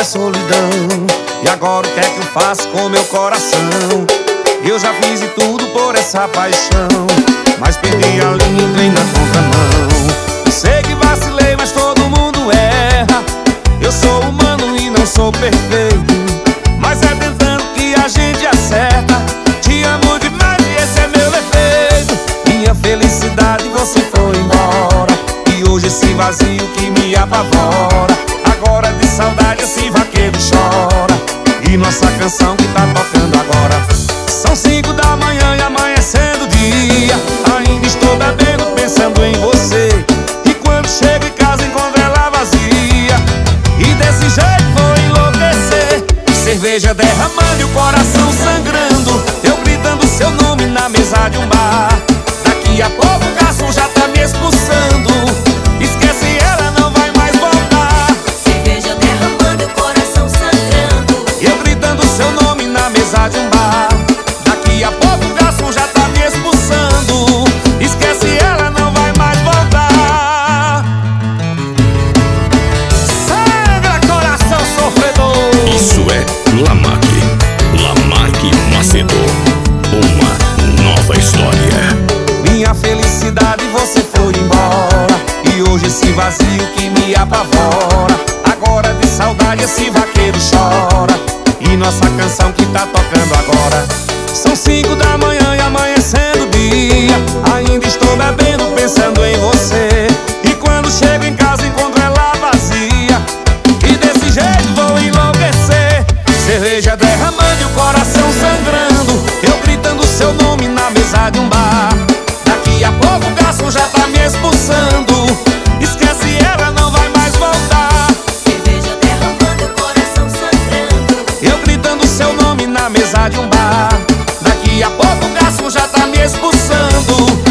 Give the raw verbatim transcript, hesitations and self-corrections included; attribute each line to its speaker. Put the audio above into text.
Speaker 1: solidão. E agora o que é que eu faço com meu coração? Eu já fiz de tudo por essa paixão, mas perdi a linha, entrei na contramão. Eu sei que vacilei, mas todo mundo erra. Eu sou humano e não sou perfeito, mas é tentando que a gente acerta. Te amo demais e esse é meu defeito. Minha felicidade, você foi embora, e hoje esse vazio que me apavora. Agora de saudade esse vaqueiro chora, e nossa canção que tá tocando agora. São cinco da manhã e amanhecendo o dia. Ainda estou bebendo pensando em você, e quando chego em casa encontro ela vazia, e desse jeito vou enlouquecer. Cerveja derramando e o coração sangrando, eu gritando seu nome na mesa de um bar. Daqui a pouco o garçom já tá me expulsando. Esquece, ela não vai mais voltar.
Speaker 2: Cerveja derramando e o coração sangrando,
Speaker 1: eu gritando seu nome na mesa de um bar. Daqui a pouco o garçom já tá me expulsando. Esquece, ela não vai mais voltar. Sangra, coração sofredor.
Speaker 3: Isso é Lamarque, Lamarque Macedo, uma nova história.
Speaker 1: Minha felicidade, você foi embora, e hoje esse vazio que me apavora. Agora de saudade esse vaqueiro chora, e nossa canção que tá tocando agora. São cinco da manhã e amanhecendo o dia. Ainda estou bebendo pensando em você, e quando chego em casa encontro ela vazia, e desse jeito vou enlouquecer. Cerveja derramando e o coração sangrando, eu gritando seu nome na mesa de um bar. Daqui a pouco o garçom já tá me expulsando. Esquece, ela não vai mais voltar.
Speaker 2: cerveja derramando e o coração sangrando,
Speaker 1: Eu gritando seu nome na mesa de um bar. Daqui a pouco o garçom já tá me expulsando.